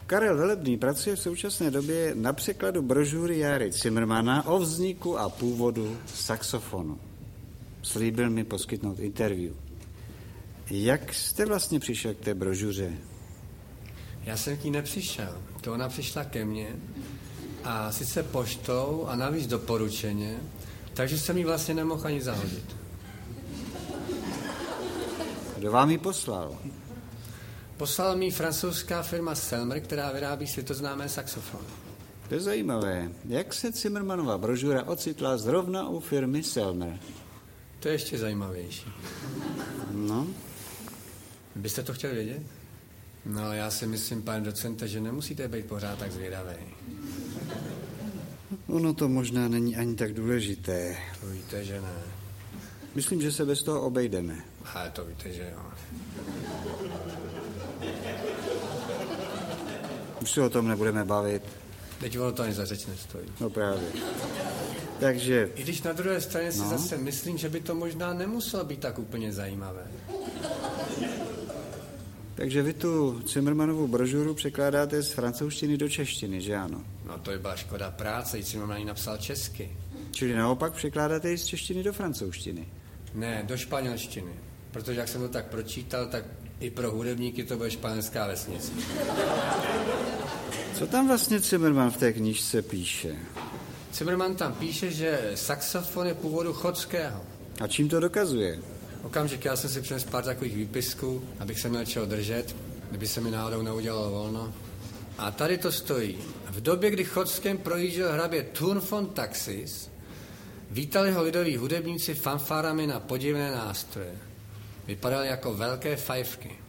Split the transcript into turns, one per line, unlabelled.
Karel Velebný pracuje v současné době na překladu brožury Járy Cimrmana o vzniku a původu saxofonu. Slíbil mi poskytnout interview. Jak jste vlastně přišel k té brožuře?
Já jsem k ní nepřišel. To ona přišla ke mně a sice poštou a navíc doporučeně, takže jsem ji vlastně nemohl ani zahodit.
Kdo vám ji poslal?
Poslala mi francouzská firma Selmer, která vyrábí světoznámé saxofony.
To je zajímavé. Jak se Cimrmanova brožura ocitla zrovna u firmy Selmer?
To je ještě zajímavější.
No?
Byste to chtěl vědět? No, já si myslím, pane docente, že nemusíte být pořád tak zvědavý.
Ono to možná není ani tak důležité.
To víte, že ne.
Myslím, že se bez toho obejdeme.
Ale to víte, že jo.
Už se o tom nebudeme bavit.
Teď ono to ani za řeč nestojí.
No právě. Takže...
I když na druhé straně si zase myslím, že by to možná nemuselo být tak úplně zajímavé.
Takže vy tu Cimrmanovu brožuru překládáte z francouzštiny do češtiny, že ano?
No to je byla škoda práce, i Cimrman ji napsal česky.
Čili naopak překládáte ji z češtiny do francouzštiny?
Ne, do španělštiny. Protože jak jsem to tak pročítal, tak i pro hudebníky to bude španělská vesnice.
Co tam vlastně Cimrman v té knížce píše?
Cimrman tam píše, že saxofon je původu chotského.
A čím to dokazuje?
Okamžik, já jsem si přinesl pár takových výpisků, abych se měl čeho držet, kdyby se mi náhodou neudělalo volno. A tady to stojí. V době, kdy Chotskem projížděl hrabě Thurn von Taxis, vítali ho lidoví hudebníci fanfárami na podivné nástroje. Vypadaly jako velké fajfky.